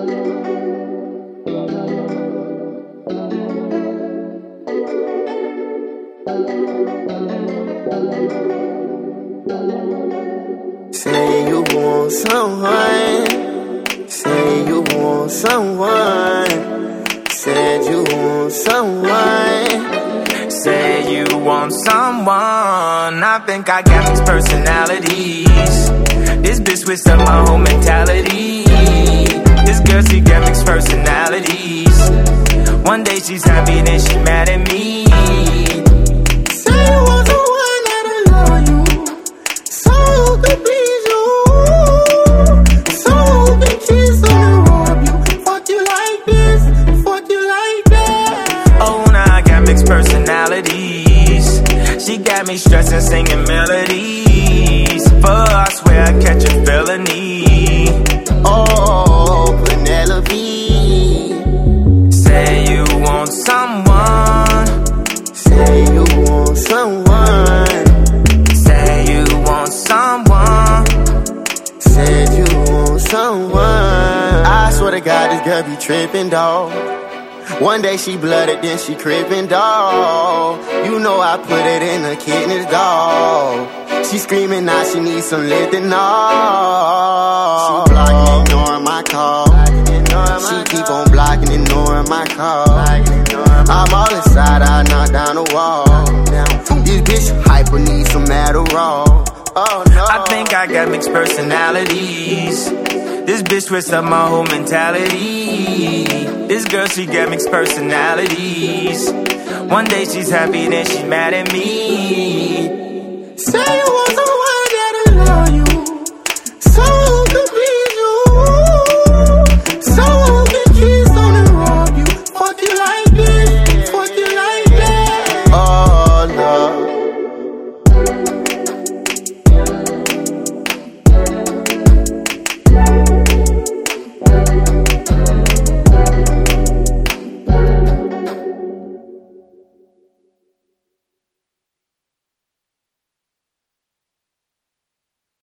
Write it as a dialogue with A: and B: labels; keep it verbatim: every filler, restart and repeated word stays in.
A: Say you want someone, say you want someone, said you want someone,
B: say you want someone. I think I got mixed personalities. This bitch switched up my whole mentality. This girl, she got mixed personalities. One day she's happy, then she mad at me.
A: Say you want someone that'll love you, so who could please you, so who can kiss and rob you. Fuck you like this, fuck you like that.
B: Oh, now I got mixed personalities. She got me stressing, singing melodies. But I swear I catch a felony.
A: Oh, Penelope.
B: Say you want someone,
A: say you want someone,
B: say you want someone,
A: said you want someone. I swear to God, this girl be tripping, dawg. One day she blooded, then she crippin', dawg. You know I put it in her kidneys, dawg. She screaming now she needs some Lithanol. She blocking, ignoring my call. She keep on blocking, ignoring my call. I'm all inside, I knock down the wall. This bitch hyper needs some Adderall. Oh no,
B: I think I got mixed personalities. This bitch switched up my whole mentality. This girl, she got mixed personalities. One day she's happy, then she's mad at me.
A: Say you